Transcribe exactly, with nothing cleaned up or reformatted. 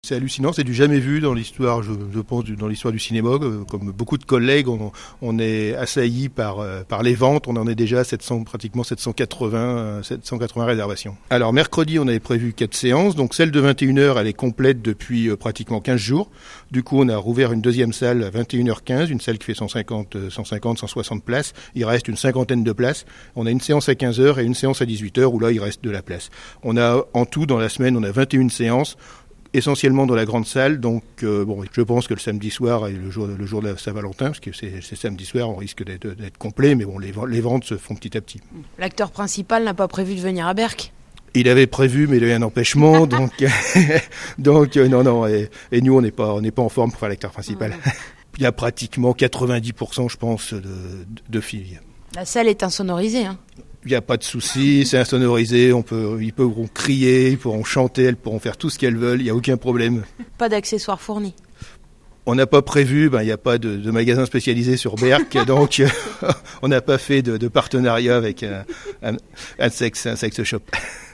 C'est hallucinant, c'est du jamais vu dans l'histoire, je, je pense, dans l'histoire du cinéma. Comme beaucoup de collègues, on, on est assaillis par, par les ventes. On en est déjà à sept cents, pratiquement sept cent quatre-vingts, sept cent quatre-vingts réservations. Alors mercredi, on avait prévu quatre séances. Donc celle de vingt et une heures, elle est complète depuis pratiquement quinze jours. Du coup, on a rouvert une deuxième salle à vingt et une heures quinze, une salle qui fait cent cinquante, cent cinquante, cent soixante places. Il reste une cinquantaine de places. On a une séance à quinze heures et une séance à dix-huit heures où là, il reste de la place. On a en tout, dans la semaine, on a vingt et une séances. Essentiellement dans la grande salle, donc euh, bon, je pense que le samedi soir et le jour, le jour de la Saint-Valentin, parce que c'est, c'est samedi soir, on risque d'être, d'être complet, mais bon, les, les ventes se font petit à petit. L'acteur principal n'a pas prévu de venir à Berck ? Il avait prévu, mais il a eu un empêchement, donc, donc euh, non, non, et, et nous, on n'est pas, on n'est pas en forme pour faire l'acteur principal. Mmh. Il y a pratiquement quatre-vingt-dix pour cent, je pense, de, de, de filles. La salle est insonorisée, hein ? Il n'y a pas de souci, c'est insonorisé, on peut, ils pourront crier, ils pourront chanter, elles pourront faire tout ce qu'elles veulent, il n'y a aucun problème. Pas d'accessoires fournis. On n'a pas prévu, ben, il n'y a pas de, de magasin spécialisé sur Berck, donc euh, on n'a pas fait de, de partenariat avec un, un, un, sex, un sex shop.